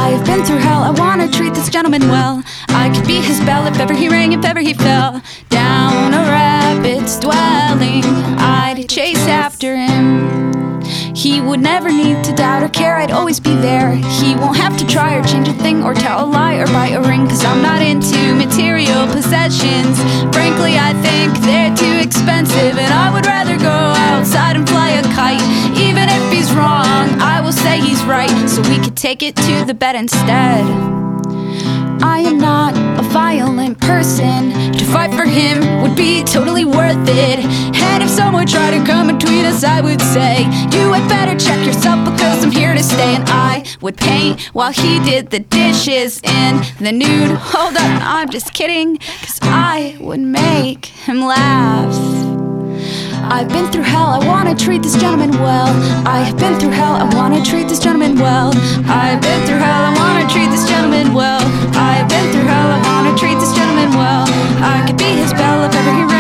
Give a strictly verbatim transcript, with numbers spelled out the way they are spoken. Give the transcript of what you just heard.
I've been through hell, I wanna treat this gentleman well. I could be his bell if ever he rang, if ever he fell down a rabbit's dwelling. I'd chase after him. He would never need to doubt or care, I'd always be there. He won't have to try or change a thing or tell a lie or buy a ring, cause I'm not into material possessions. Frankly, I think they're too expensive, and I would rather go outside and fly a kite. Even if he's wrong, I will say he's right, so we could take it to the bed instead. I am not a violent person. To fight for him would be totally worth it. And if someone tried to come between us, I would say, you had better check yourself, because I'm here to stay. And I would paint while he did the dishes in the nude. Hold up, I'm just kidding, cause I would make him laugh. I've been through hell, I wanna treat this gentleman well. I have been through hell, I wanna treat this gentleman well. I've been through hell, I wanna treat this gentleman well. I've been through hell, I wanna treat this gentleman well. I could be his bell if ever he